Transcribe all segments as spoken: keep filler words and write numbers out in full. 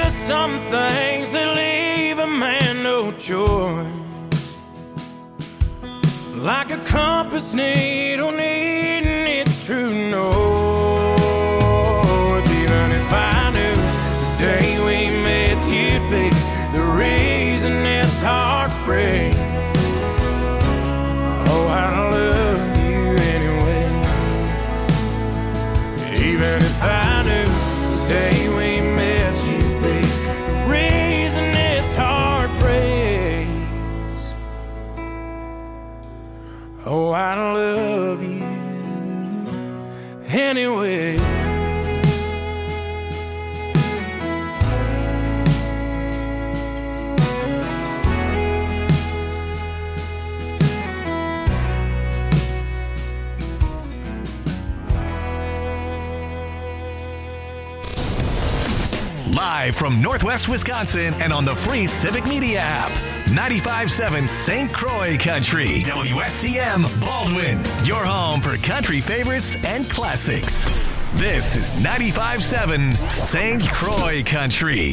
just some things that leave a man no choice. Like a compass needle needing its true north. Even if I knew the day we met you'd be the reason this heart breaks, oh, I love you anyway. Even if I knew the day we met you'd be the reason this heart breaks, oh, I love you anyway. Live from Northwest Wisconsin and on the free Civic Media app. ninety-five point seven Saint Croix Country. W S C M Baldwin. Your home for country favorites and classics. This is ninety-five point seven Saint Croix Country.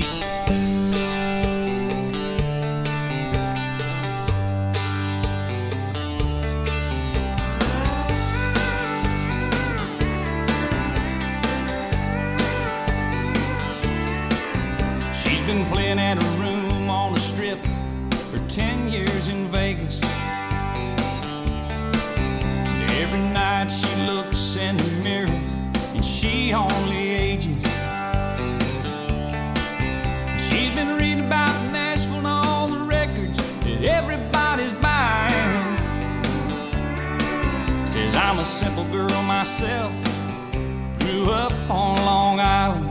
Playing at a room on the strip for ten years in Vegas. And every night she looks in the mirror and she only ages. She's been reading about Nashville and all the records that everybody's buying. Says I'm a simple girl myself, grew up on Long Island.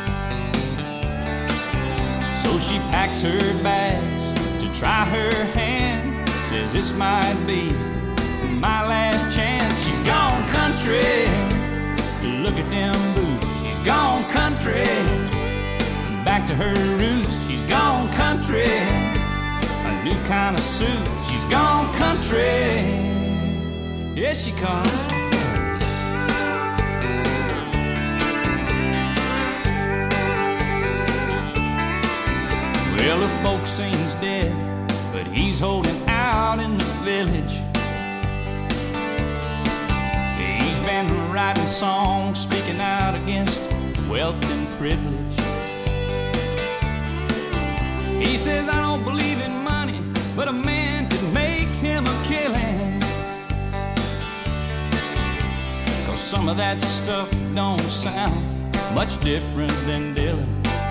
So she packs her bags to try her hand. Says this might be my last chance. She's gone country, look at them boots. She's gone country, back to her roots. She's gone country, a new kind of suit. She's gone country, yes she comes. Well, the folk sings dead, but he's holding out in the village. He's been writing songs, speaking out against wealth and privilege. He says, I don't believe in money, but a man could make him a killing. 'Cause some of that stuff don't sound much different than Dylan.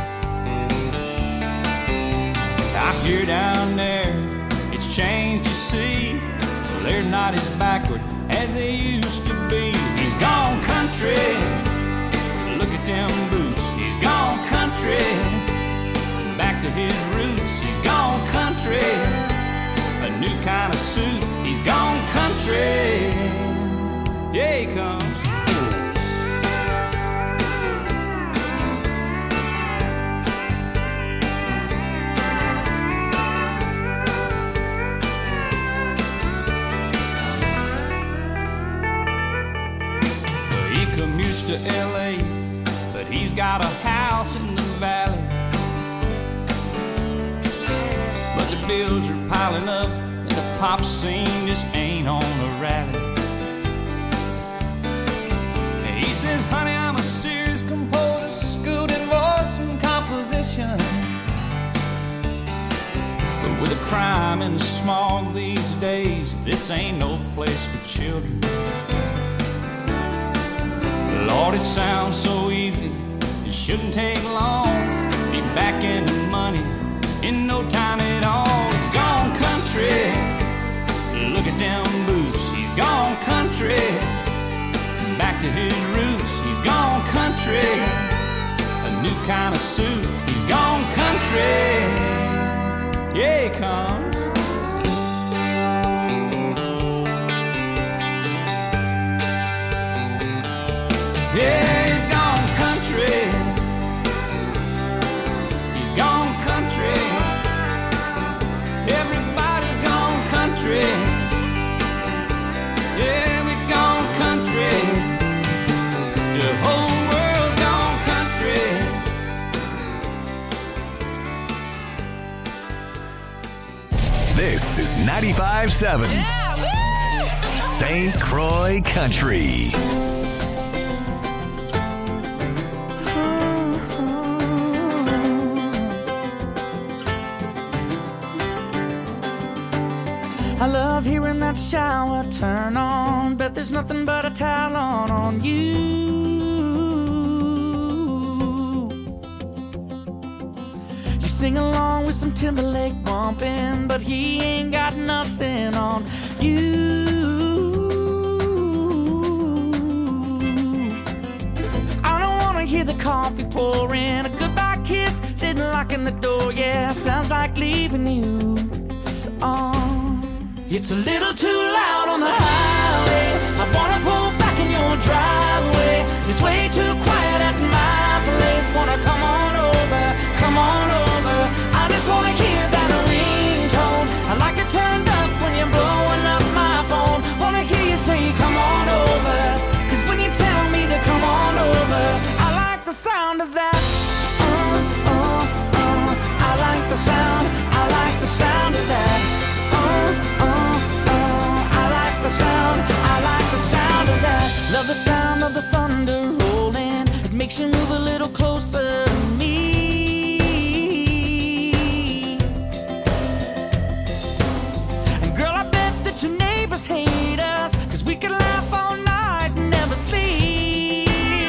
I hear down there, it's changed, you see. Well, they're not as backward as they used to be. He's gone country, look at them boots. He's gone country, back to his roots. He's gone country, a new kind of suit. He's gone country, yeah he comes. To L A, but he's got a house in the valley. But the bills are piling up and the pop scene just ain't on a rally. And he says, honey, I'm a serious composer, schooled in voice and composition. But with the crime and the smog these days, this ain't no place for children. Lord, it sounds so easy, it shouldn't take long. Be back in the money in no time at all. He's gone country, look at them boots. He's gone country, back to his roots. He's gone country, a new kind of suit. He's gone country, yeah he comes. Yeah, he's gone country. He's gone country. Everybody's gone country. Yeah, we've gone country. The whole world's gone country. ninety-five seven Saint Croix Country. I love hearing that shower turn on. Bet there's nothing but a towel on on you. You sing along with some Timberlake bumping, but he ain't got nothing on you. I don't wanna hear the coffee pouring, a goodbye kiss, then locking the door. Yeah, sounds like leaving you. Oh, it's a little too loud on the highway. I wanna pull back in your driveway. It's way too quiet at my place. Wanna come on over, come on over. I just wanna hear that ringtone. I like it turned up when you're blowing up my phone. Wanna hear you say come on over, 'cause when you tell me to come on over, I like the sound of that. Uh, uh, uh. I like the sound, I like the sound of that. Sound, I like the sound of that. Love the sound of the thunder rolling. It makes you move a little closer to me. And girl, I bet that your neighbors hate us, 'cause we could laugh all night and never sleep.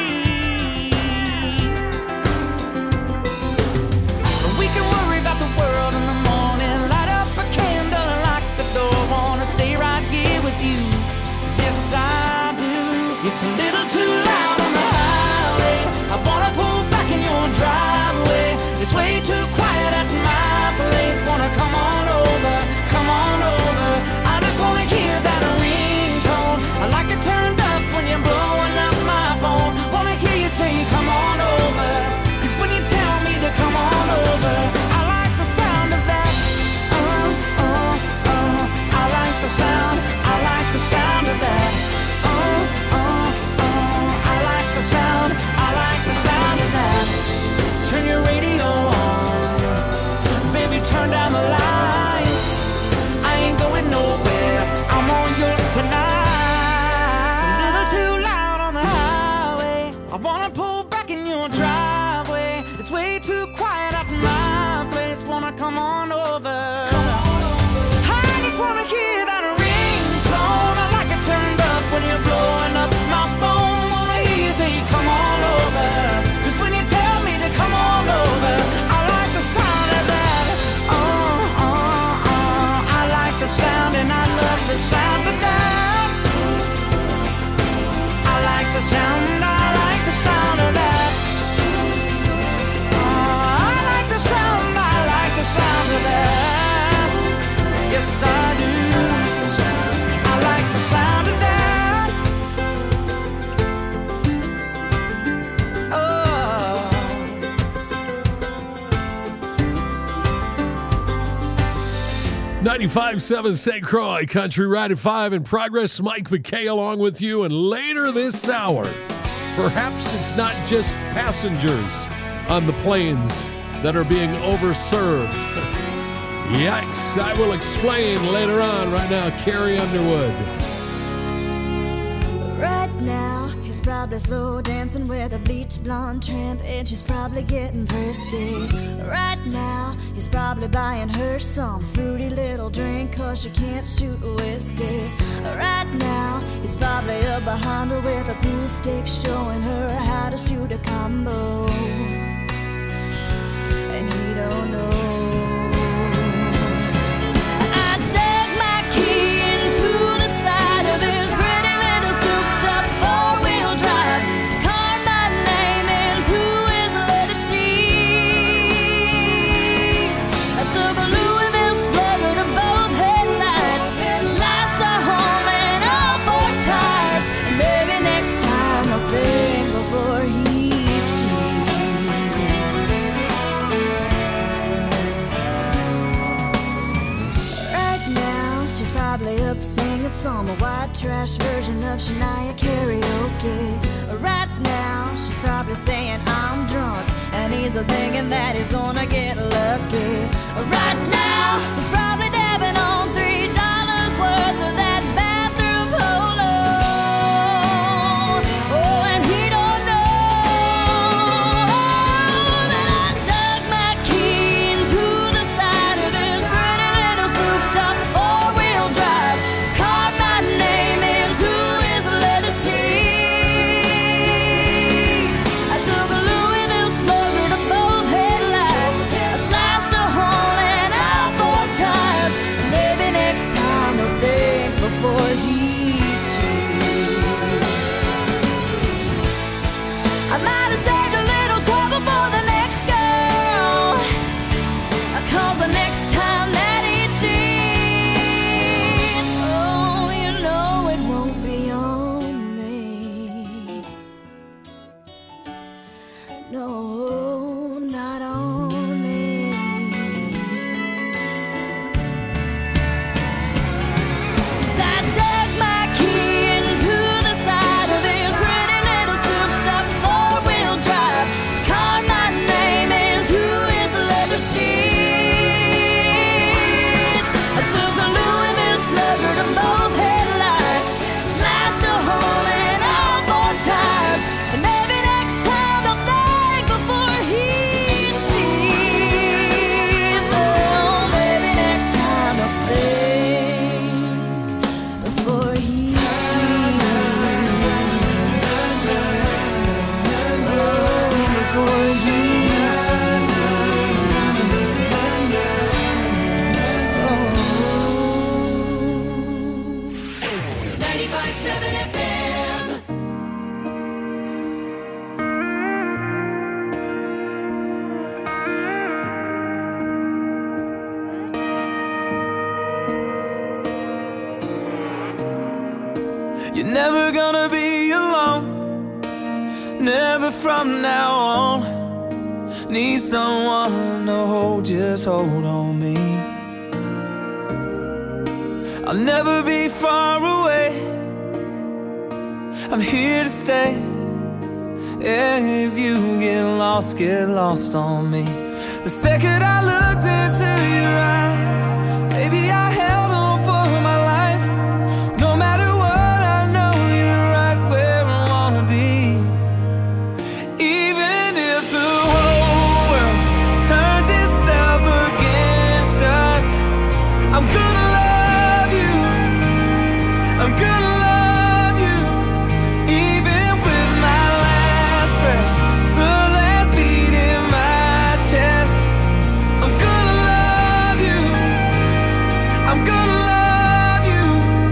We can worry about the world in the morning. Light up a candle and lock the door. Wanna stay right here with you. Yes, I do. It's a little too loud on the highway. I wanna pull back in your driveway. It's way too quiet at my place. Wanna come on over, come on over. I just wanna hear that ringtone. I like it turned up when you're blowing up my phone. Wanna hear you say come on over, 'cause when you tell me to come on over, I like the sound of that. Uh, uh, uh. I like the sound, I like the sound of that. Oh, oh, oh. I like the sound, I like the sound of that. Turn your radio on, baby, turn down the lights. I ain't going nowhere, I'm all yours tonight. It's a little too loud on the highway. I wanna pull back in your driveway. It's way too quiet at my place. Wanna come on over, come on over. I just wanna hear that ringtone. I like it turned up when you're blowing up my phone. Wanna hear you say come on over, 'cause when you tell me to come on over, I like the sound of that. Oh, oh, oh. I like the sound and I love the sound of that. I like the sound, I like the sound of that. Oh, I like the sound, I like the sound of that. Yes, I do. I like the sound of that. Oh. ninety-five seven Saint Croix Country, right at five in progress. Mike McKay along with you. And later this hour, perhaps it's not just passengers on the planes that are being overserved. Yikes, I will explain later on. Right now, Carrie Underwood. Right now, he's probably slow dancing with a bleach blonde tramp, and she's probably getting thirsty. Right now, he's probably buying her some fruity little drink, 'cause she can't shoot whiskey. Right now, he's probably up behind her with a pool stick, showing her how to shoot a combo. And he don't know. Some white trash version of Shania karaoke. Right now, she's probably saying I'm drunk, and he's thinking that he's gonna get lucky. Right now, he's probably dabbing on three no, not on me. As I dug my key into the side of his pretty little souped-up four-wheel drive, carved my name into his leather seats. I took a Louisville Slugger to both headlights, slashed a hole in all four tires, and maybe next time I'll think before he cheats. Oh, maybe next time I'll think before he cheats. Oh, before he cheats. ninety-five seven F M. You're never gonna be alone, never from now on. Need someone to hold, just hold on me. I'll never be far away, I'm here to stay. Yeah, if you get lost, get lost on me. The second I looked into your eyes, baby, I held on for my life. No matter what, I know you're right where I wanna be. Even if the whole world turns itself against us, I'm gonna love you, I'm gonna love you. Even with my last breath, the last beat in my chest, I'm gonna love you, I'm gonna love you.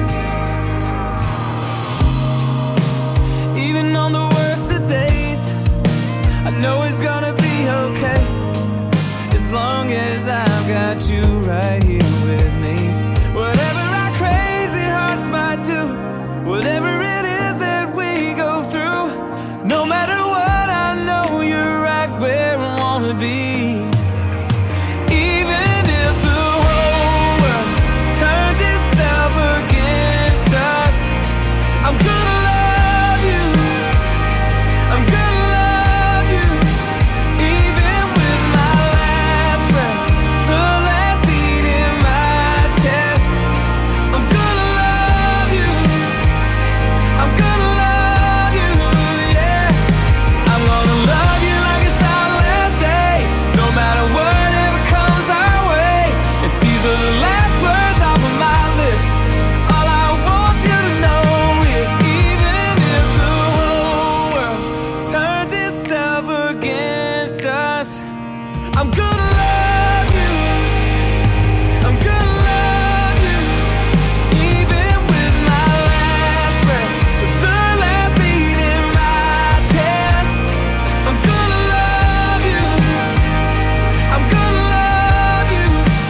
Even on the worst of days, I know it's gonna be okay, as long as I've got you right here with me. Whatever our crazy hearts might do, whatever it is that we go through, no matter what, I know you're right where I wanna be. Even if the whole world turns itself against us, I'm gonna love you, I'm gonna love you. Even with my last breath, the last beat in my chest, I'm gonna love you, I'm gonna love you, yeah. I'm gonna love you like it's our last day, no matter whatever comes our way. If these are the last words off of my lips, all I want you to know is, even if the whole world turns itself against us, I'm gonna love you, I'm gonna love you. Even with my last breath, the last beat in my chest, I'm gonna love you, I'm gonna love you.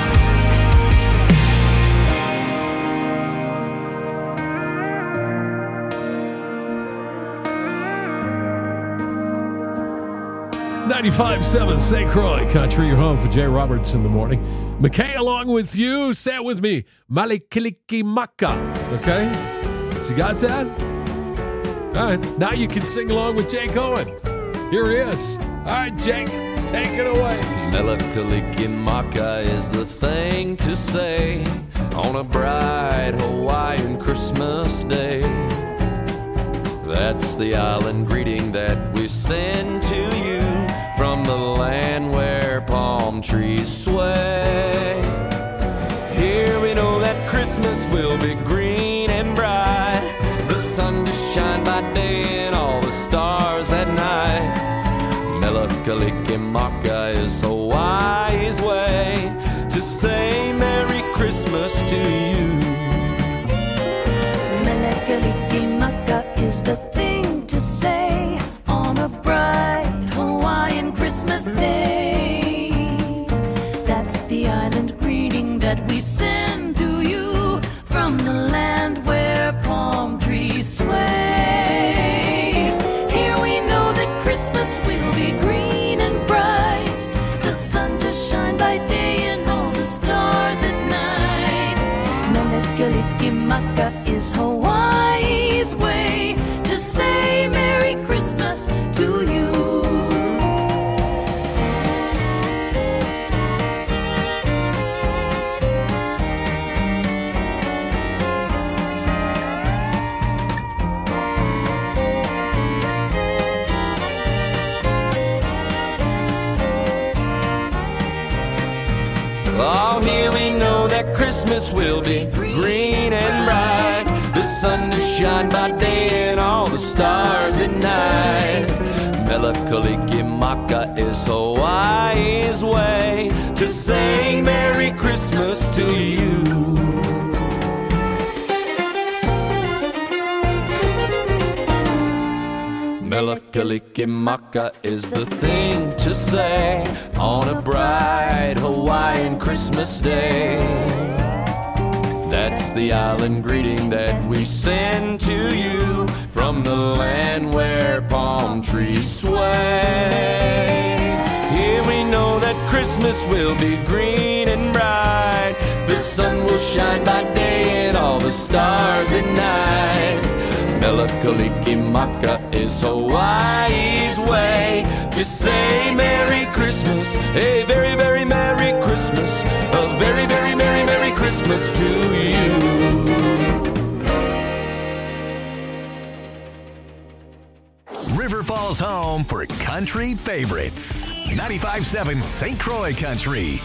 ninety-five seven Saint Croix Country, your home for Jay Roberts in the morning. McKay along with you. Say it with me. Malikalikimaka. Okay? So you got that? All right. Now you can sing along with Jake Owen. Here he is. All right, Jake, take it away. Melakalikimaka is the thing to say on a bright Hawaiian Christmas day. That's the island greeting that we send to you from the land where palm trees sway. Here we know that Christmas will be green and bright, the sun to shine by day and all the stars at night. Melakalikimaka is Hawaii's way to say Merry Christmas to you. Melakalikimaka is the thing to say on a bright Hawaiian Christmas day. That's the island greeting that we send to you from the land where palm trees sway. Here we know that Christmas will be green that Christmas will be green and bright. The sun to shine by day and all the stars at night. Mele Kalikimaka is Hawaii's way to say Merry Christmas to you. Mele Kalikimaka is the thing to say on a bright Hawaiian Christmas day. That's the island greeting that we send to you from the land where palm trees sway. Here we know that Christmas will be green and bright. The sun will shine by day and all the stars at night. Mele Kalikimaka is Hawaii's way to say Merry Christmas, a very, very Merry Christmas, a very, very Merry, Merry Christmas to you. River Falls home for country favorites. ninety-five point seven Saint Croix Country.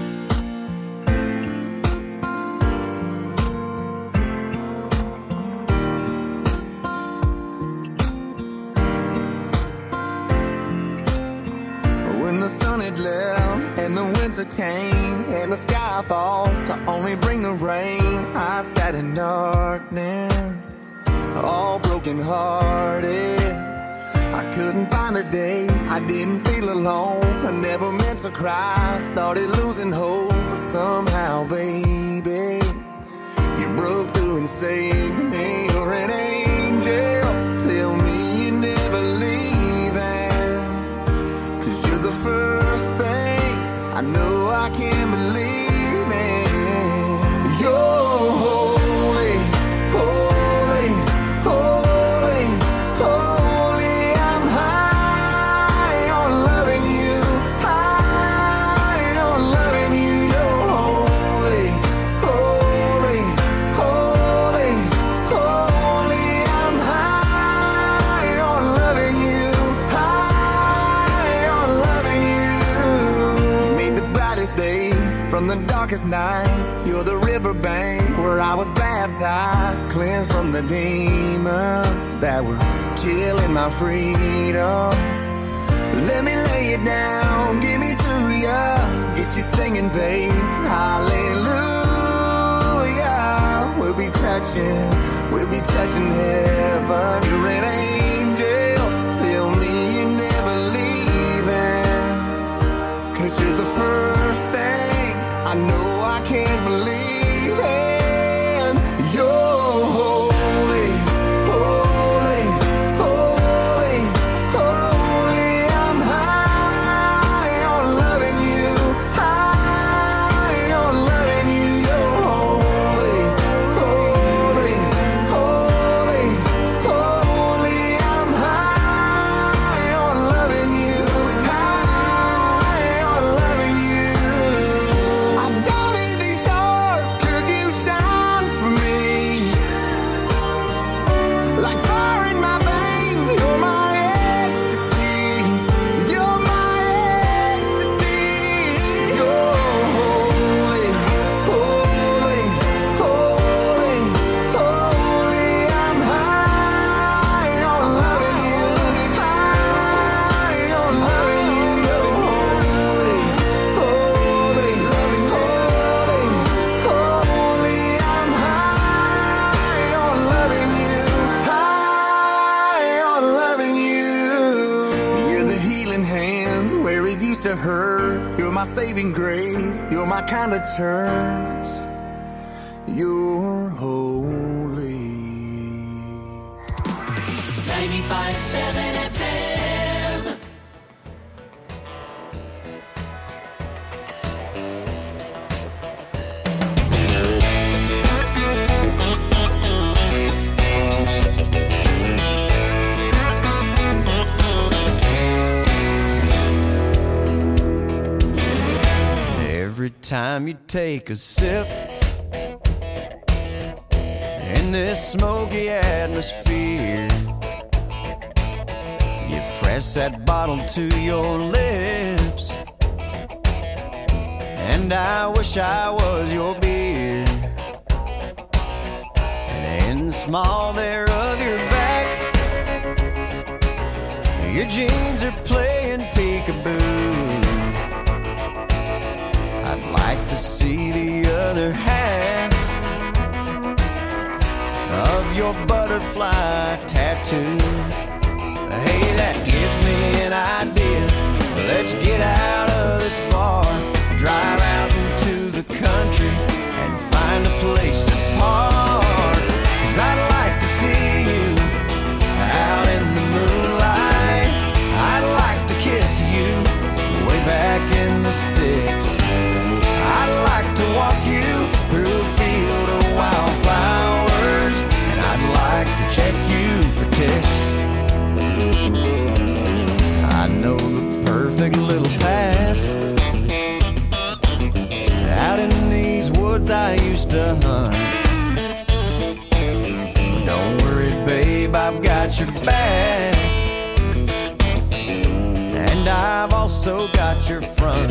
Came and the sky thought to only bring the rain. I sat in darkness, all broken hearted. I couldn't find a day I didn't feel alone. I never meant to cry, started losing hope, but somehow, baby, you broke through and saved me. You're an angel, tell me you're never leaving, 'cause you're the first thing I know I can't believe in. You're holy, holy, holy, holy. I'm high on loving you, high on loving you. You're holy, holy, holy, holy. I'm high on loving you, high on loving you. Days from the darkest nights, you're the riverbank where I was baptized, cleansed from the demons that were killing my freedom. Let me lay it down, give me to ya, get you singing, babe, hallelujah. We'll be touching, we'll be touching heaven. You're an angel, tell me you're never leaving, 'cause you're the first thing I know I can't believe in. You're holy, holy, holy, holy. I'm high on loving you, high on loving you. You're holy, holy, holy, holy. I'm high on loving you, high on loving you. I don't need these stars 'cause you shine for me. Like fire in my veins, you're my ecstasy. You're my ecstasy. You're holy, holy, holy, holy. I'm high on loving you, high on loving you. You're holy, holy, holy, holy. I'm high on loving you, high on loving you. You're the healing hands where it used to hurt. You're my saving grace. You're my kind of church. You're holy. ninety-five point seven F M. Every time you take a sip in this smoky atmosphere, you press that bottle to your lips, and I wish I was your beer. small there of your back. Your jeans are playing peekaboo. I'd like to see the other half of your butterfly tattoo. Hey, that gives me an idea. Let's get out of this bar, drive out into the country and find a place to park. 'Cause I'd like to see you out in the moonlight. I'd like to kiss you way back in the sticks. I'd like to walk you through a field of wildflowers, and I'd like to check you for ticks. I know the perfect little path out in these woods I used to hunt. But don't worry, babe, I've got your back, and I've also got your front.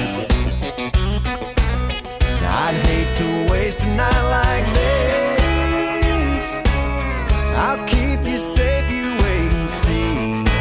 I'd hate to waste a night like this. I'll keep you safe, you wait and see.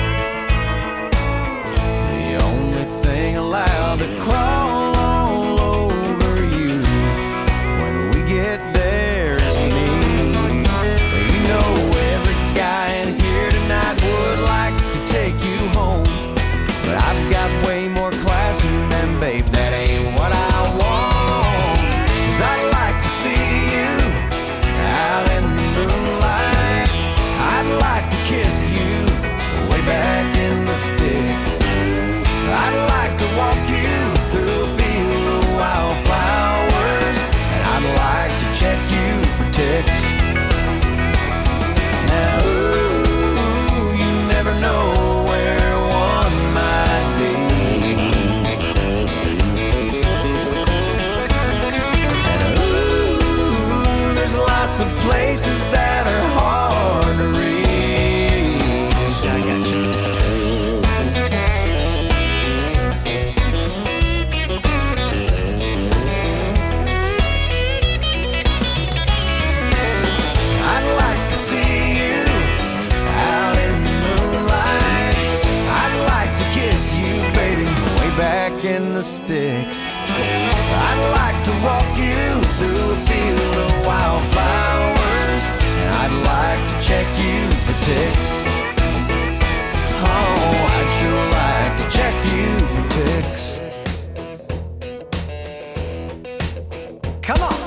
The only thing allowed to crawl all over you when we get there is me. You know every guy in here tonight would like to take you home, but I've got way more class than them, babe, that ain't what I want. I'd like to see you out in the moonlight. I'd like to kiss you way back in the sticks. I'd like to walk you through a field of wildflowers, and I'd like to check you for ticks. Now, ooh, you never know where one might be. Lots of places that are hard to reach. I got you. I'd like to see you out in the moonlight. I'd like to kiss you, baby, way back in the sticks. I'd like to walk you through a field of wildflowers, and I'd like to check you for ticks. Oh, I'd sure like to check you for ticks. Come on.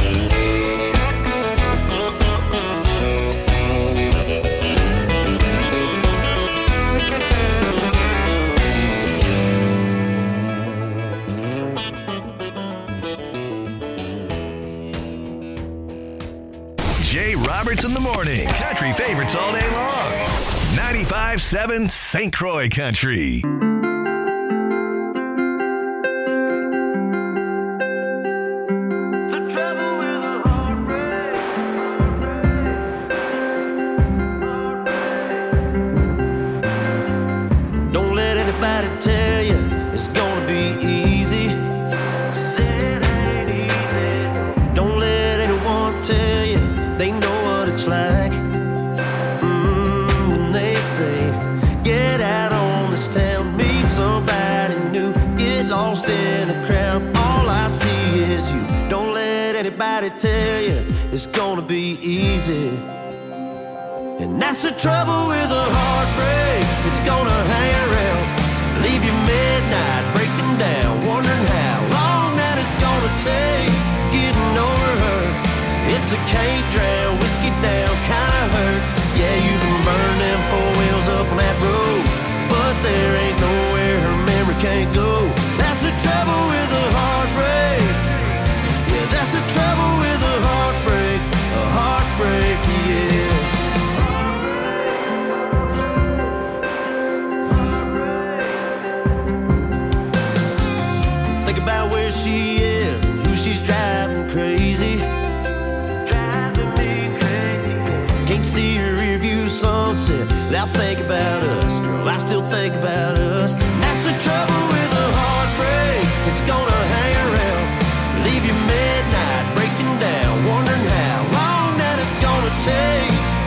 Jay Roberts in the morning. Country favorites all day long. ninety-five seven Saint Croix Country. Don't let anybody tell you it's gonna be easy. Don't let anyone tell you they know what it's like. Mm, when they say, get out on this town, meet somebody new, get lost in a crowd. All I see is you. Don't let anybody tell you it's gonna be easy. And that's the trouble with a heartbreak. It's gonna hang around, leave you midnight breaking down, wondering how long that it's gonna take getting over her. It's a can't drown, whiskey down kind of hurt. Yeah, you can burn them four wheels up on that road, but there ain't nowhere her memory can't go. That's the trouble with a heartbreak. Yeah, that's the trouble with a heartbreak. A heartbreak, yeah. Think about where she is, who she's driving crazy. Driving me crazy. Can't see her rear view sunset without thinking about us. Girl, I still think about us. That's the trouble with a heartbreak. It's gonna hang around, leave you midnight breaking down, wondering how long that it's gonna take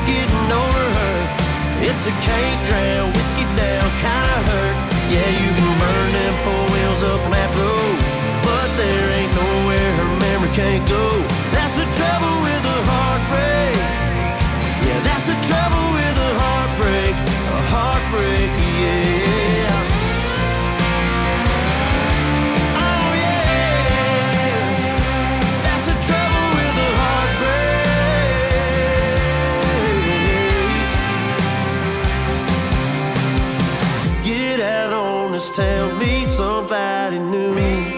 this town, meet somebody new.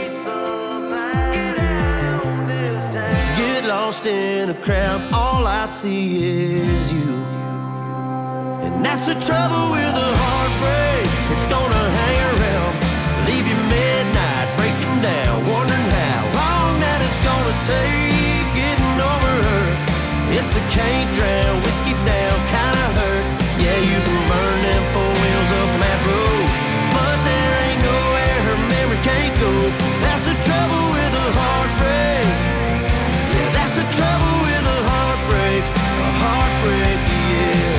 Get lost in a crowd, all I see is you. And that's the trouble with a heartbreak, it's gonna hang around, leave you midnight breaking down, wondering how long that it's gonna take getting over her. It's a can't drown, whiskey down kind of hurt. Yeah, you can burn them four wheels up on that road, but there ain't nowhere her memory can't go. That's the trouble with a heartbreak. Yeah, that's the trouble with a heartbreak. A heartbreak, yeah.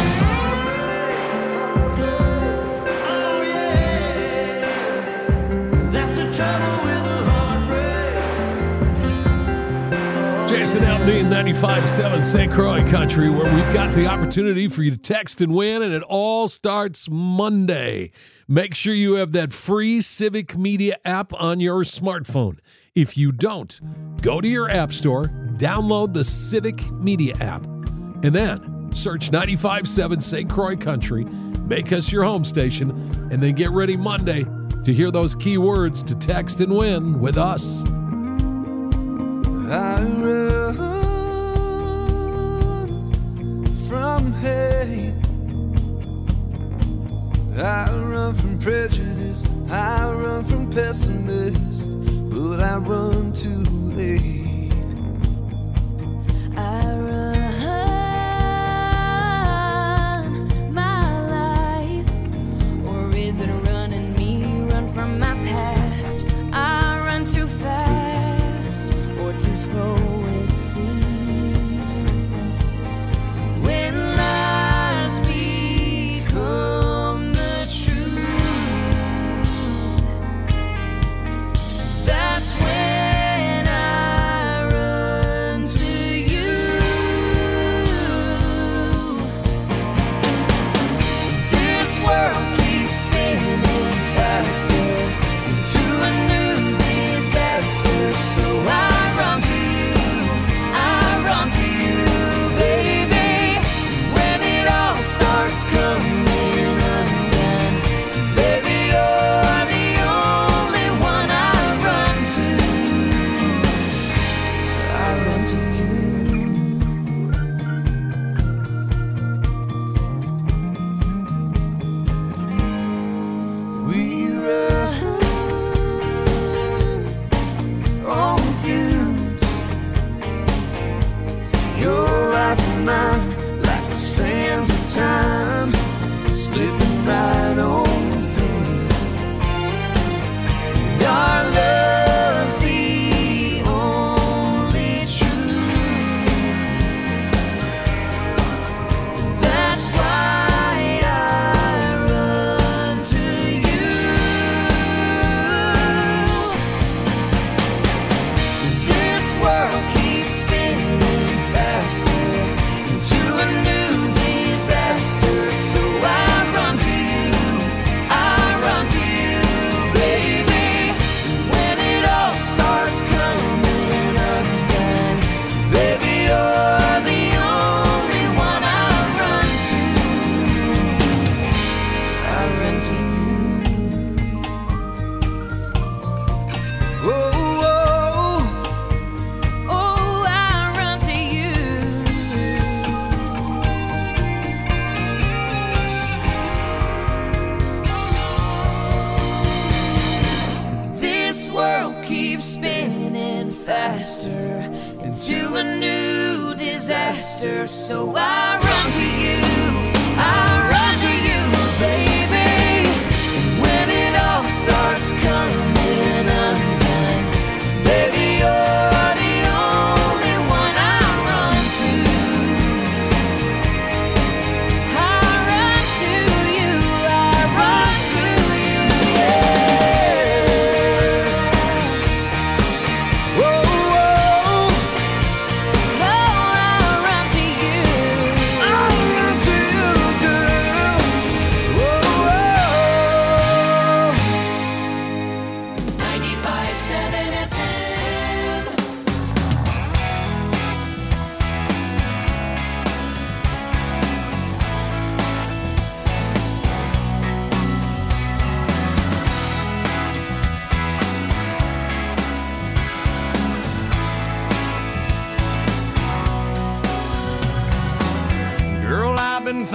Oh yeah. That's the trouble with a heartbreak. Jason Aldean, ninety-five point seven Saint Croix Country, where we've got the opportunity for you to text and win, and it all starts Monday. Make sure you have that free Civic Media app on your smartphone. If you don't, go to your app store, download the Civic Media app, and then search ninety-five point seven Saint Croix Country, make us your home station, and then get ready Monday to hear those key words to text and win with us. I run from hate, I run from prejudice, I run from pessimists, but I run too late. I run my life, or is it running me? Run from my past. I run too fast, or too slow it seems. When lies become the truth, that's when I run to you. This world keeps spinning faster into a new disaster, so I run to you, I run to you, baby. When it all starts coming undone, baby, you're the only one I run to. I run to you. We run on fumes, your life and mine, like the sands of time, slipping right on through. And our love's the only truth. That's why I run to you. This world keeps spinning faster into a new disaster, so I run to you, I run to you, baby. When it all starts coming undone, baby, you're the only one I run to. I run to you. Oh, Oh, I run to you. this world keeps spinning faster into a new disaster, so I run to you, I run to you, baby. When it all starts coming undone, baby, you're the only one I run to. I run to you. I run to you. Yeah. Whoa, whoa. Oh, I run to you. I run to you, girl.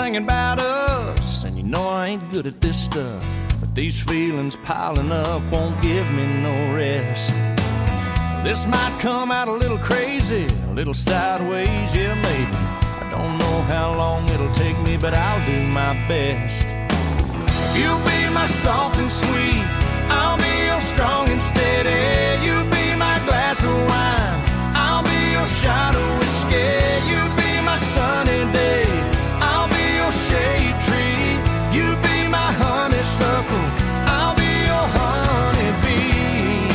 singing about us, and you know I ain't good at this stuff, but these feelings piling up won't give me no rest. This might come out a little crazy, a little sideways, yeah maybe. I don't know how long it'll take me, but I'll do my best. You'll be my soft and sweet, I'll be your strong and steady. You be my glass of wine, I'll be your shot of whiskey. You be my sunny day, I'll be your shade tree. You be my honeysuckle, I'll be your honeybee.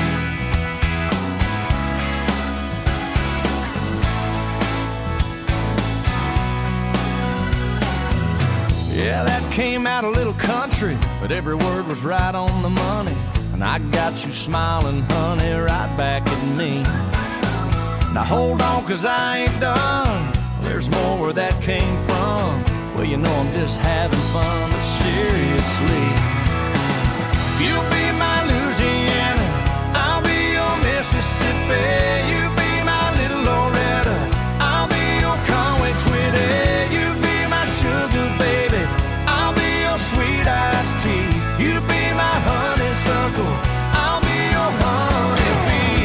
Yeah, that came out a little country, but every word was right on the money. And I got you smiling, honey, right back at me. Now hold on, cause I ain't done. There's more where that came from. Well, you know I'm just having fun, but seriously. You'll be my Louisiana, I'll be your Mississippi. You be my little Loretta, I'll be your Conway Twitty. You be my sugar baby, I'll be your sweet iced tea. You be my honeysuckle, I'll be your honeybee.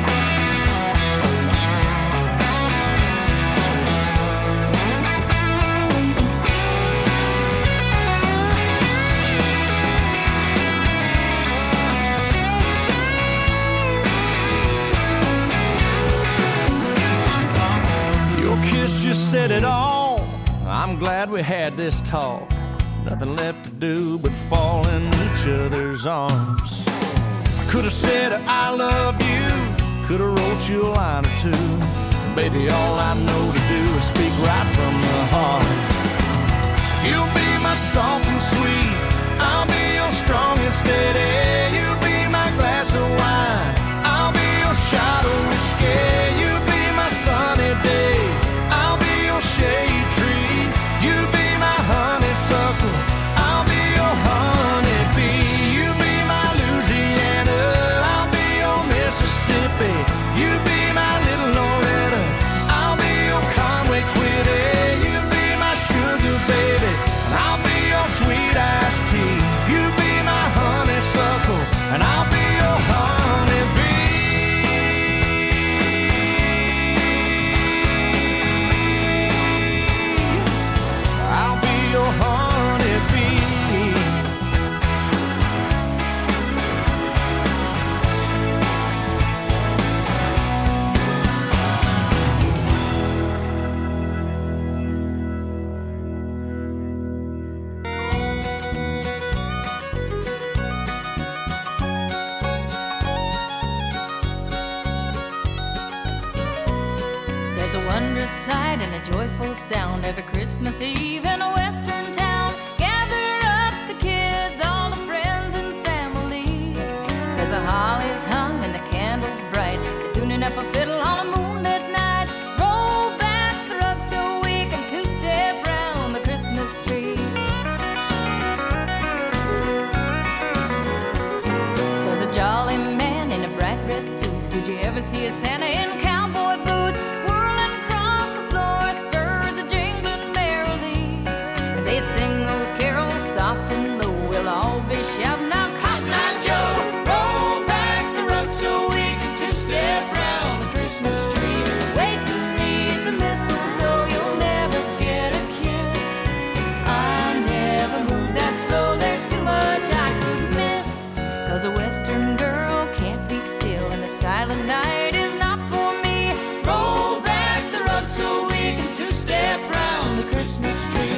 Your kiss just said it all. I'm glad we had this talk. Nothing left to do but fall in each other's arms. I could have said I love you, could have wrote you a line or two. Baby, all I know to do is speak right from the heart. You'll be my soft and sweet, I'll be your strong and steady. You be my glass of wine, I'll be your shot of whiskey. You be my sunny day, I'll be your shade tree. You be my honeysuckle, I'll be your honeybee. You be my Louisiana, I'll be your Mississippi. You be my little Loretta, I'll be your Conway Twitty. You be my sugar baby, and I'll be your sweet iced tea. You be my honeysuckle, and I'll be your honeybee. I'll be your honeybee. There's a wondrous sight and a joyful sound every Christmas Eve in a western town. Gather up the kids, all the friends and family. There's the holly's hung and the candles bright. They're tuning up a fiddle on a moonlit night. Roll back the rug so we can two-step round the Christmas tree. There's a jolly man in a bright red suit. Did you ever see a Santa in cowboy boots? Whirling across the floor, spurs a jingling merrily. As they sing those carols soft and low, we'll all be shouting out, Cotton Eye Joe. Roll back the rug so we can two-step round the Christmas tree. Wait beneath the mistletoe, you'll never get a kiss. I never move that slow, there's too much I could miss. Cause a western girl can't be still, and a silent night is not for me. Roll back the rug so we can two-step round the Christmas tree.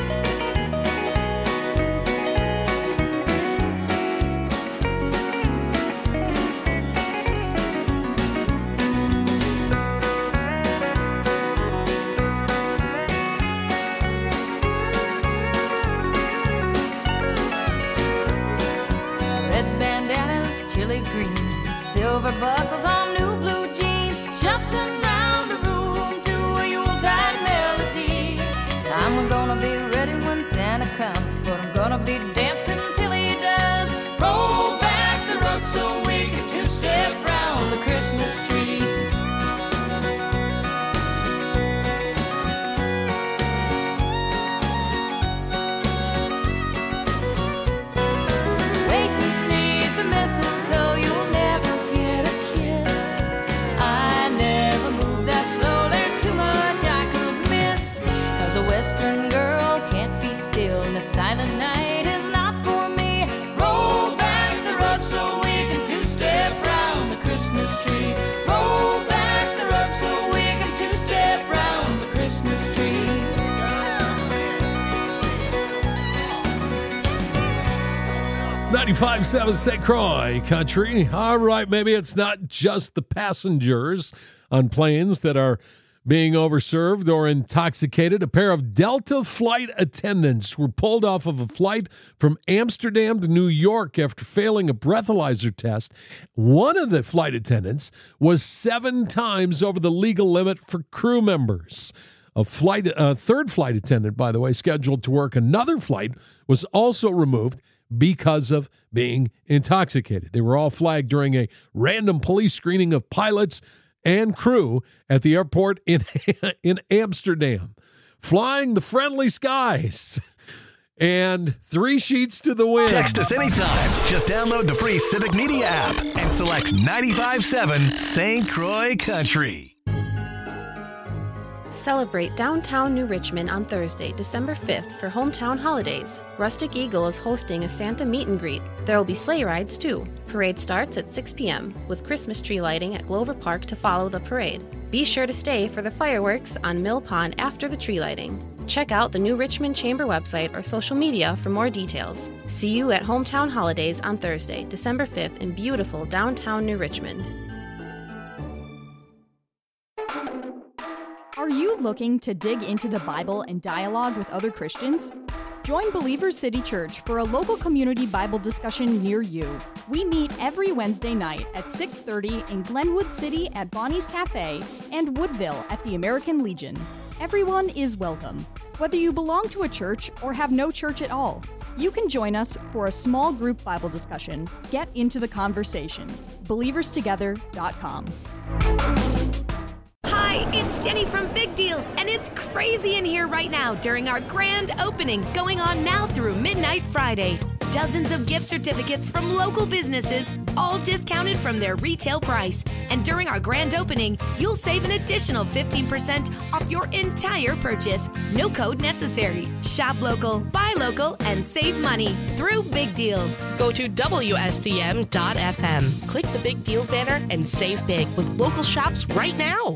Red bandanas, chili green, silver buckles on new blue jeans, shuffling round the room to a Yuletide melody. I'm gonna be ready when Santa comes, but I'm gonna be dancing till he does. Roll back the rug so we can two-step round the Christmas tree. ninety-five point seven Saint Croix Country. All right, maybe it's not just the passengers on planes that are being overserved or intoxicated. A pair of Delta flight attendants were pulled off of a flight from Amsterdam to New York after failing a breathalyzer test. One of the flight attendants was seven times over the legal limit for crew members. A flight, a third flight attendant, by the way, scheduled to work another flight, was also removed because of being intoxicated. They were all flagged during a random police screening of pilots and crew at the airport in, in Amsterdam. Flying the friendly skies. And three sheets to the wind. Text us anytime. Just download the free Civic Media app and select ninety-five point seven Saint Croix Country. Celebrate downtown New Richmond on Thursday, December fifth for Hometown Holidays. Rustic Eagle is hosting a Santa meet and greet. There will be sleigh rides too. Parade starts at six p.m. with Christmas tree lighting at Glover Park to follow the parade. Be sure to stay for the fireworks on Mill Pond after the tree lighting. Check out the New Richmond Chamber website or social media for more details. See you at Hometown Holidays on Thursday, December fifth in beautiful downtown New Richmond. Are you looking to dig into the Bible and dialogue with other Christians? Join Believers City Church for a local community Bible discussion near you. We meet every Wednesday night at six thirty in Glenwood City at Bonnie's Cafe and Woodville at the American Legion. Everyone is welcome. Whether you belong to a church or have no church at all, you can join us for a small group Bible discussion. Get into the conversation. believers together dot com. Hi, it's Jenny from Big Deals, and it's crazy in here right now during our grand opening going on now through midnight Friday. Dozens of gift certificates from local businesses, all discounted from their retail price. And during our grand opening, you'll save an additional fifteen percent off your entire purchase. No code necessary. Shop local, buy local, and save money through Big Deals. Go to W S C M dot F M. Click the Big Deals banner and save big with local shops right now.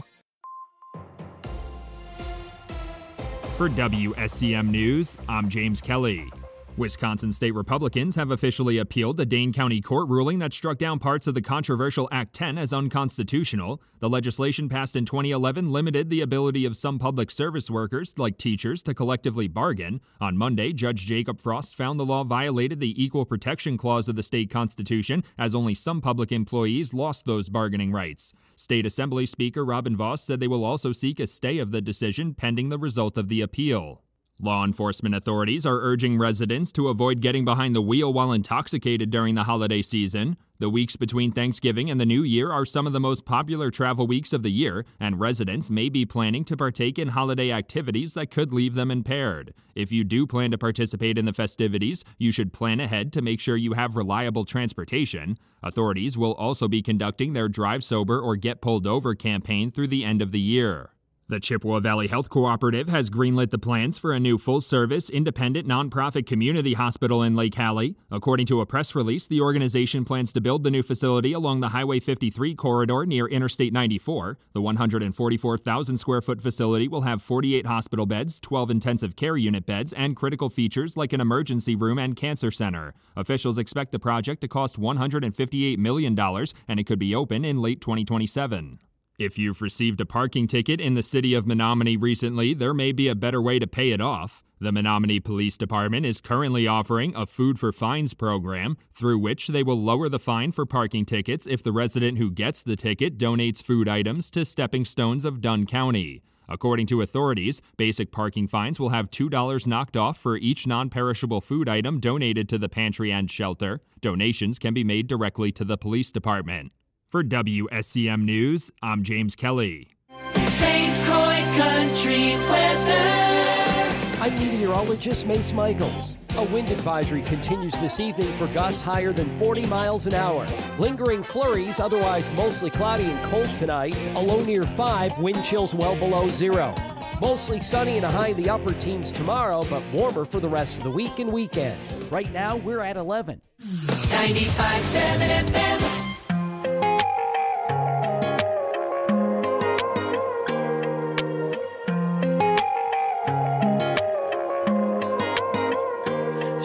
For W S C M News, I'm James Kelly. Wisconsin state Republicans have officially appealed the Dane County Court ruling that struck down parts of the controversial Act ten as unconstitutional. The legislation passed in twenty eleven limited the ability of some public service workers, like teachers, to collectively bargain. On Monday, Judge Jacob Frost found the law violated the Equal Protection Clause of the state constitution, as only some public employees lost those bargaining rights. State Assembly Speaker Robin Vos said they will also seek a stay of the decision pending the result of the appeal. Law enforcement authorities are urging residents to avoid getting behind the wheel while intoxicated during the holiday season. The weeks between Thanksgiving and the New Year are some of the most popular travel weeks of the year, and residents may be planning to partake in holiday activities that could leave them impaired. If you do plan to participate in the festivities, you should plan ahead to make sure you have reliable transportation. Authorities will also be conducting their Drive Sober or Get Pulled Over campaign through the end of the year. The Chippewa Valley Health Cooperative has greenlit the plans for a new full-service, independent, nonprofit community hospital in Lake Hallie. According to a press release, the organization plans to build the new facility along the Highway fifty-three corridor near Interstate ninety-four. The one hundred forty-four thousand square foot facility will have forty-eight hospital beds, twelve intensive care unit beds, and critical features like an emergency room and cancer center. Officials expect the project to cost one hundred fifty-eight million dollars, and it could be open in late twenty twenty-seven. If you've received a parking ticket in the city of Menominee recently, there may be a better way to pay it off. The Menominee Police Department is currently offering a Food for Fines program, through which they will lower the fine for parking tickets if the resident who gets the ticket donates food items to Stepping Stones of Dunn County. According to authorities, basic parking fines will have two dollars knocked off for each non-perishable food item donated to the pantry and shelter. Donations can be made directly to the police department. For W S C M News, I'm James Kelly. Saint Croix Country weather. I'm meteorologist Mace Michaels. A wind advisory continues this evening for gusts higher than forty miles an hour. Lingering flurries, otherwise mostly cloudy and cold tonight. A low near five, wind chills well below zero. Mostly sunny and a high in the upper teens tomorrow, but warmer for the rest of the week and weekend. Right now, we're at eleven. ninety-five point seven F M.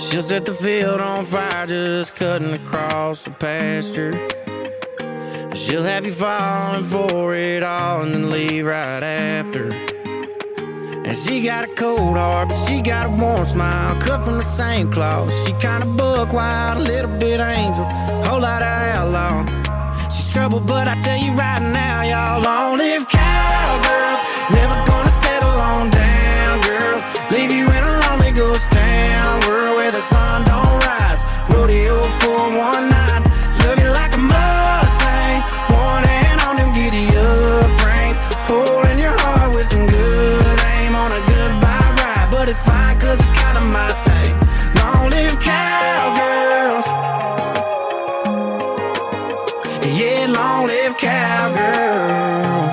She'll set the field on fire just cutting across the pasture. She'll have you falling for it all and then leave right after. And she got a cold heart, but she got a warm smile, cut from the same cloth. She kinda buck wild, a little bit angel, whole lot of outlaw. She's trouble, but I tell you right now, y'all, long live cowgirls. Never gonna settle on down, girls. Leave you in a lonely ghost town, world where the sun don't rise. Rodeo for one night, love you like a Mustang. One hand on them giddy up reins, holding your heart with some good aim on a goodbye ride. But it's fine, cause it's kinda my thing. Long live cowgirls. Yeah, long live cowgirls.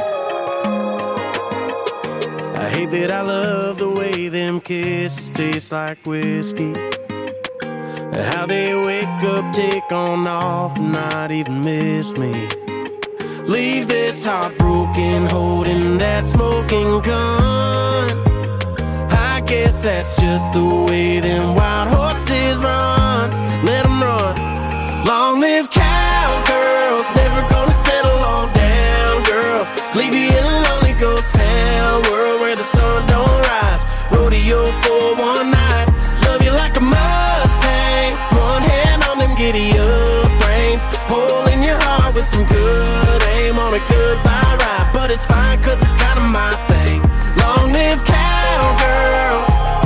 I hate that I love the way them kisses taste like whiskey. How they wake up, take on off, and not even miss me. Leave this heart broken, holding that smoking gun. I guess that's just the way them wild horses run. Let them run. Long live cowgirls, never gonna settle on down, girls. Leave you in a lonely ghost town, world where the sun don't rise. Rodeo for one night, love you like a Mustang. One hand on them giddy up reins, holding your heart with some good aim on a goodbye ride. But it's fine, cause it's kinda my thing. Long live cowgirls.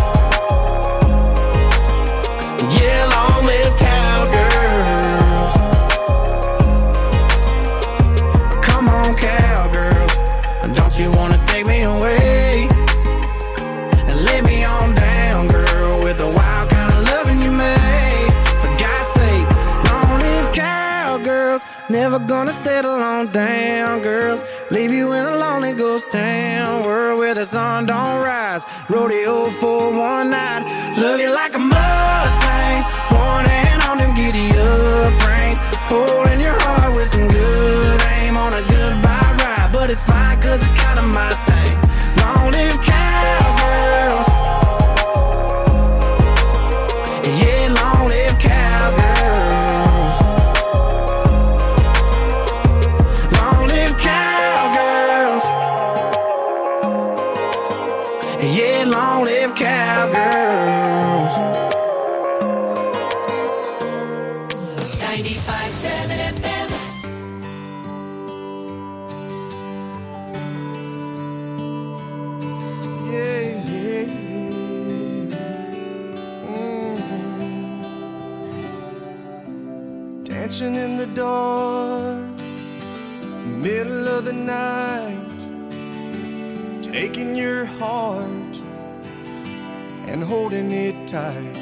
Yeah, long live cowgirls. Come on, cowgirls, don't you wanna take me away and lay me on down, girl, with the wild kind of loving you made. For God's sake, long live cowgirls. Never gonna settle on down, girls. Leave you in a lonely ghost town, world where the sun don't rise. Rodeo for one night, love you like a Mustang. One hand on them giddy up reins, holding your heart with some good aim on a goodbye ride. But it's fine, cause it's kinda my thing. Long live cowgirls. Yeah, long live cowgirls. Long live cowgirls. Yeah, long live cowgirls. ninety-five point seven F M. Yeah, yeah, yeah. Mm-hmm. Dancing in the dark, middle of the night, taking your heart and holding it tight.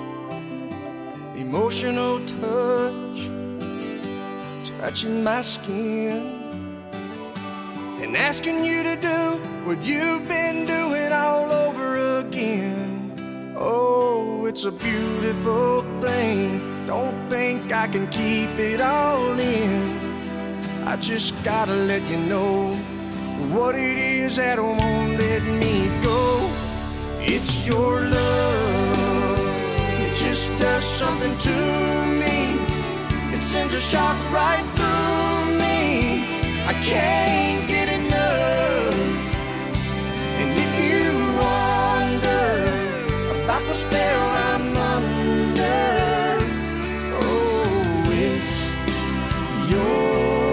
Emotional touch, touching my skin, and asking you to do what you've been doing all over again. Oh, it's a beautiful thing. Don't think I can keep it all in. I just gotta let you know what it is that won't let me go. It's your love. It just does something to me. It sends a shock right through me. I can't get enough. And if you wonder about the spell I'm under, oh, it's your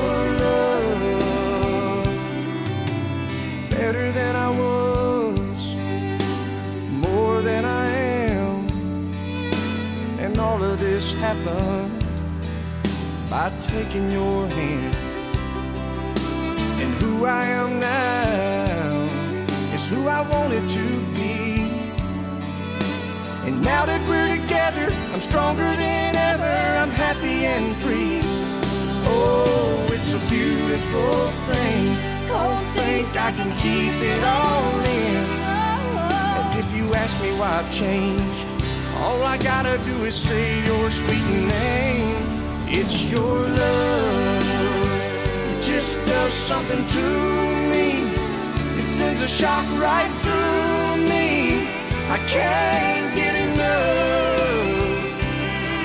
love. Better than I was, more than I am. And all of this happened by taking your hand. And who I am now is who I wanted to be. And now that we're together, I'm stronger than ever. I'm happy and free. Oh, it's a beautiful thing. Don't think I can keep it all in. And if you ask me why I've changed, all I gotta do is say your sweet name. It's your love. It just does something to me. It sends a shock right through me. I can't get enough.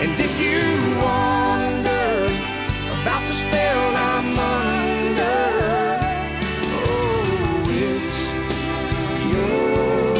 And if you wonder about the spell I'm under, oh, it's your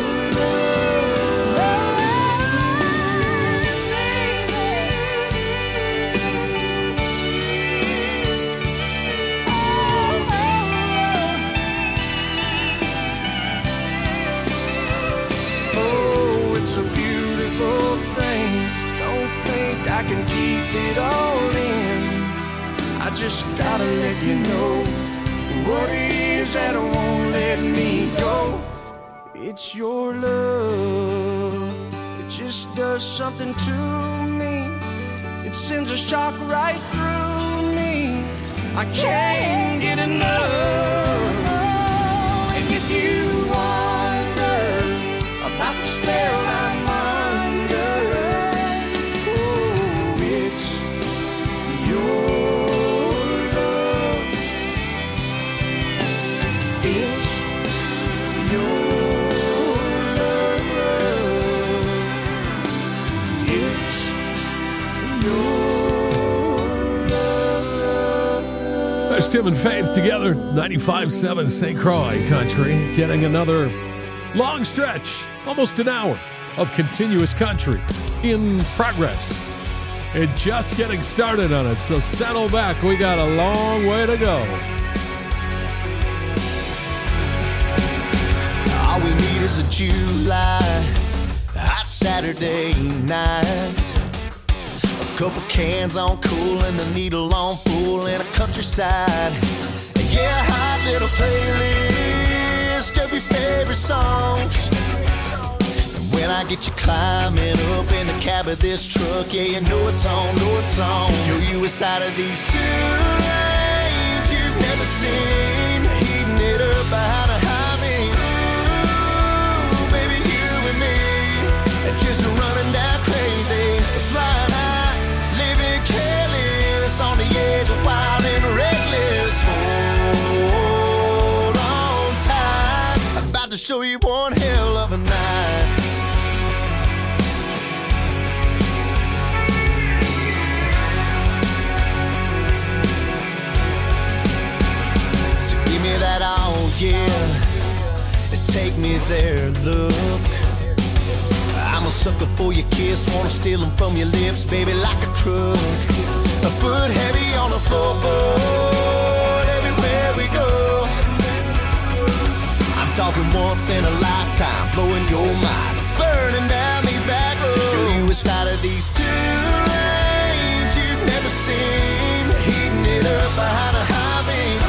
oh, it's a beautiful thing. Don't think I can keep it all in. I just gotta let you know what it is that won't let me go. It's your love. It just does something to me. It sends a shock right through me. I can't get enough. And if you wonder about the spell I'm under, oh, it's your love. It's your love. It's your love. That's Tim and Faith together, ninety-five point seven Saint Croix Country, getting another long stretch, almost an hour of continuous country in progress. And just getting started on it, so settle back. We got a long way to go. All we need is a July hot Saturday night. A couple cans on cool and the needle on full in a countryside. Yeah, a hot little playlist of your favorite songs. When I get you climbing up in the cab of this truck, yeah, you know it's on, know it's on. Show you a side of these two lanes you've never seen. Heating it up behind a high beam. Ooh, baby, you and me, just running down crazy, flying high, living careless, on the edge of wild and reckless. Hold on tight, I'm about to show you one hell of a night. Give me that all, yeah, and take me there, look. I'm a sucker for your kiss, wanna steal them from your lips, baby, like a crook. A foot heavy on the floorboard, everywhere we go. I'm talking once in a lifetime, blowing your mind, burning down these back roads. To show you a side of these two lanes you've never seen. Heating it up behind a high beam.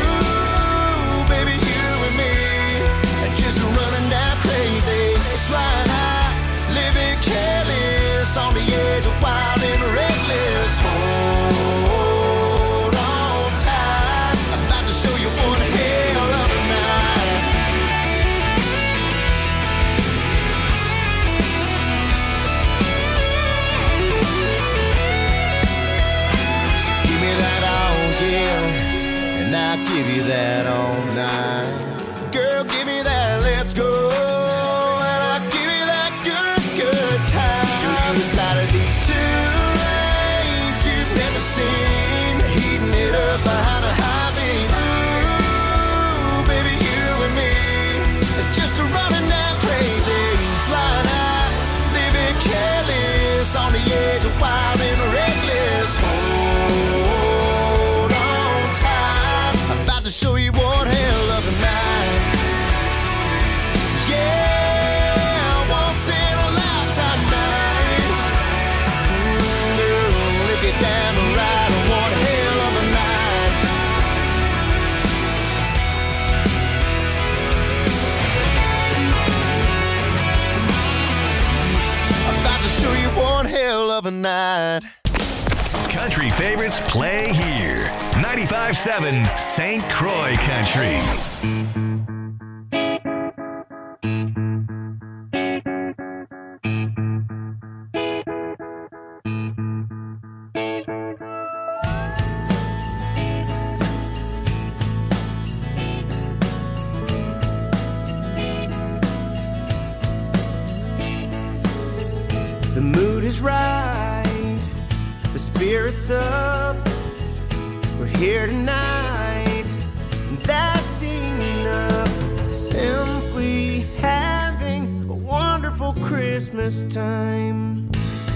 Flying high, living careless, on the edge of wild and reckless. Hold on tight, I'm about to show you one hell of a night. So give me that all, yeah, and I'll give you that all night. Girl, give me that, let's go. Behind a high beam. Ooh, baby, you and me, just running down crazy, flying high, living careless, on the edge of wild and reckless. Hold on tight, I'm about to show you one hell of a night. Yeah, once in a lifetime night. Mm, girl, lick it down the right, one hell of a night. Show you one hell of a night. Country favorites play here. ninety-five point seven Saint Croix Country. The mood is right, spirits up. We're here tonight, and that's enough. Simply having a wonderful Christmas time.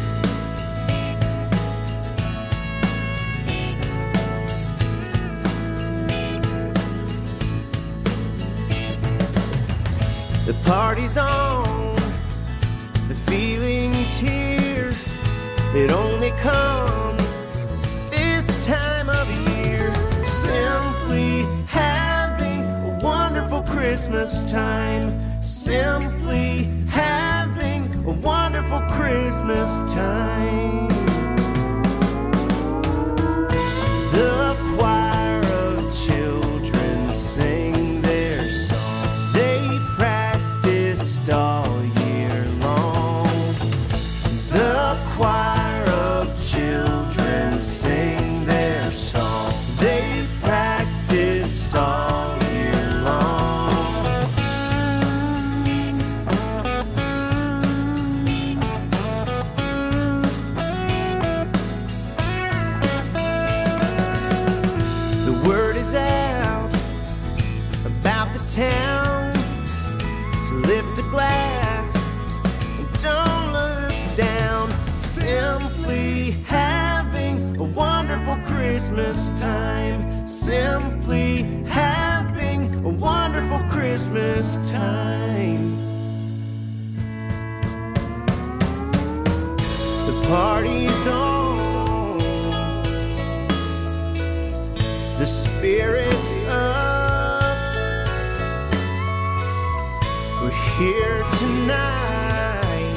The party's on, the feeling's here. It only comes this time of year. Simply having a wonderful Christmas time. Simply having a wonderful Christmas time. The choir of children sing their song. They practiced all year long. The choir of children sing their song. They practiced all year long. The word is out about the town, so lift a glass and don't look down. Simply having a wonderful Christmas time. Simply having a wonderful Christmas time. The party's on, the spirit's up. We're here tonight,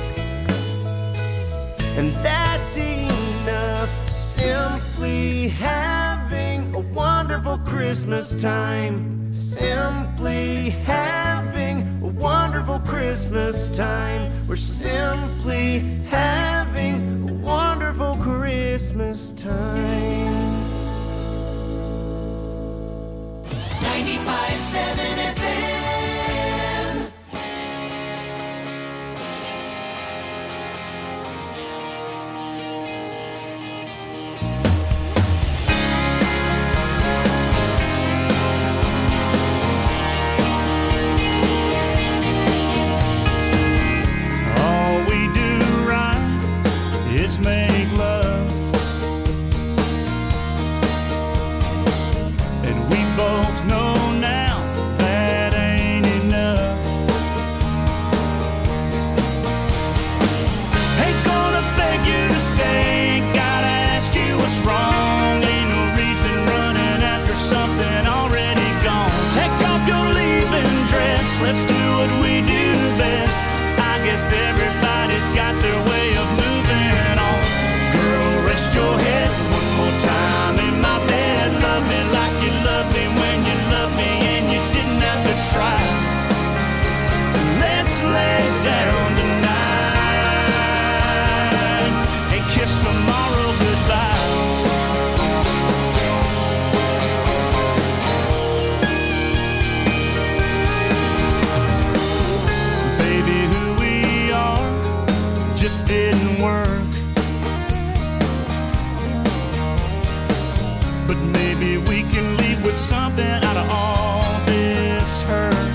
and that's enough. Simply having a wonderful Christmas time. Simply having a wonderful Christmas time. We're simply having a wonderful Christmas time. ninety-five point seven F M. All we do right is make love, and we both know now that ain't enough. Ain't gonna beg you to stay, gotta ask you what's wrong. Ain't no reason running after something already gone. Take off your leaving dress, let's do what we do best. I guess everybody's got their way of moving on. Girl, rest your head one more time in my bed. Love me like you loved me when you loved me and you didn't have to try. Let's lay down tonight and kiss tomorrow goodbye. Baby, who we are just didn't work. But maybe we can leave with something out of all this hurt.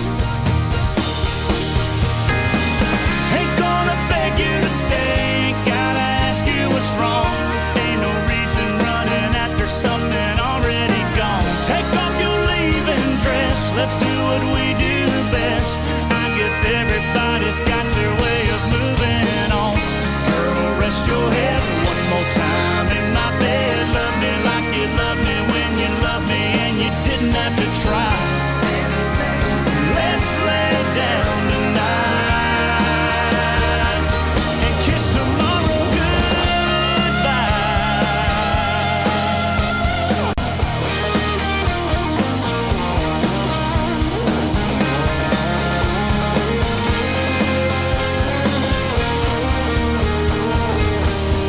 Ain't gonna beg you to stay, gotta ask you what's wrong. Ain't no reason running after something already gone. Take off your leaving dress, let's do what we do best. I guess everybody's got their way of moving on. Girl, rest your head one more time in my bed. Love me like you loved me when you loved me and you didn't have to try. Let's lay down tonight and kiss tomorrow goodbye.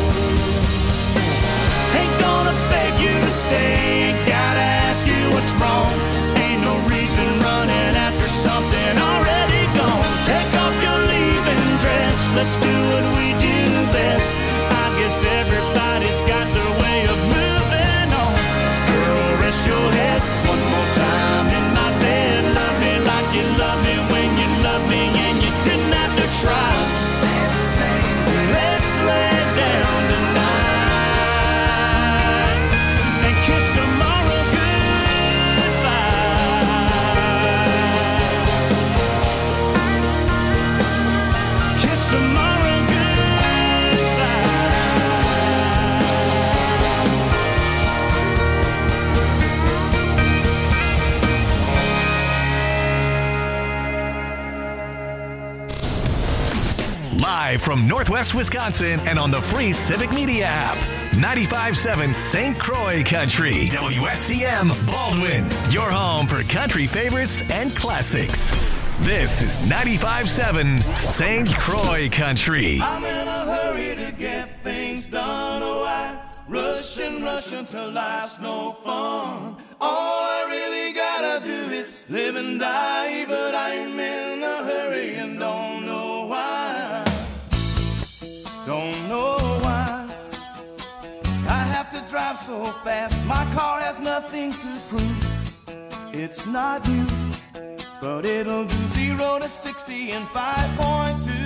Live from Northwest Wisconsin and on the free Civic Media app. ninety-five point seven Saint Croix Country. W S C M Baldwin. Your home for country favorites and classics. This is ninety-five point seven Saint Croix Country. I'm in a hurry to get things done. Oh, I rush and rush until life's no fun. All I really gotta do is live and die, but I'm in a hurry and don't know why. Don't know why I have to drive so fast. My car has nothing to prove. It's not new, but it'll do zero to sixty in five point two.